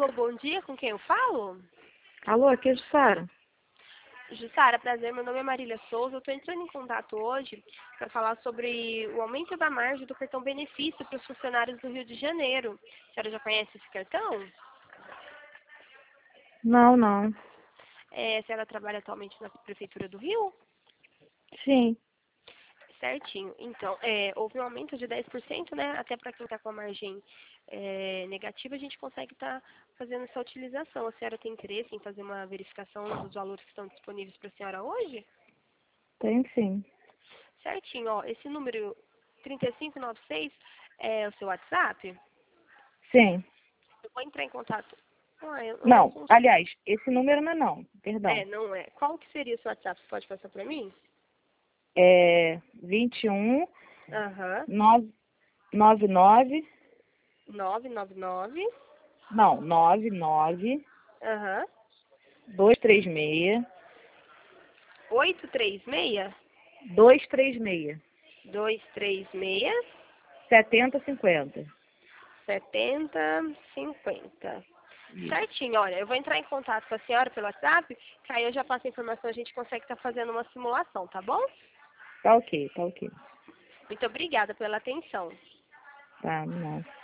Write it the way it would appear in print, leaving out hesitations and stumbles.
Alô, bom dia, com quem eu falo? Alô, aqui é Jussara. Jussara, prazer, meu nome é Marília Souza. Eu estou entrando em contato hoje para falar sobre o aumento da margem do cartão benefício para os funcionários do Rio de Janeiro. A senhora já conhece esse cartão? Não. A senhora trabalha atualmente na Prefeitura do Rio? Sim, Certinho. Então, houve um aumento de 10%, né? Até para quem está com a margem negativa, a gente consegue estar fazendo essa utilização. A senhora tem interesse em fazer uma verificação dos valores que estão disponíveis para a senhora hoje? tenho sim. Certinho, ó. Esse número 3596 é o seu WhatsApp? Sim. Eu vou entrar em contato. Eu não Não, consigo. aliás, esse número não, perdão. Não é. Qual que seria o seu WhatsApp? Você pode passar para mim? É 21 Aham. 999, 999. não, 99 Aham. 236 836 236 236 7050. 7050. Isso. Certinho, olha, eu vou entrar em contato com a senhora pelo WhatsApp, que aí eu já passo a informação, a gente consegue estar fazendo uma simulação, tá bom? Tá ok. Muito obrigada pela atenção. Tá, não.